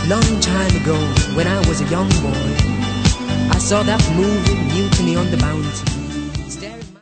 long time ago, when I was a young boy, I saw that movie, Mutiny on the Bounty.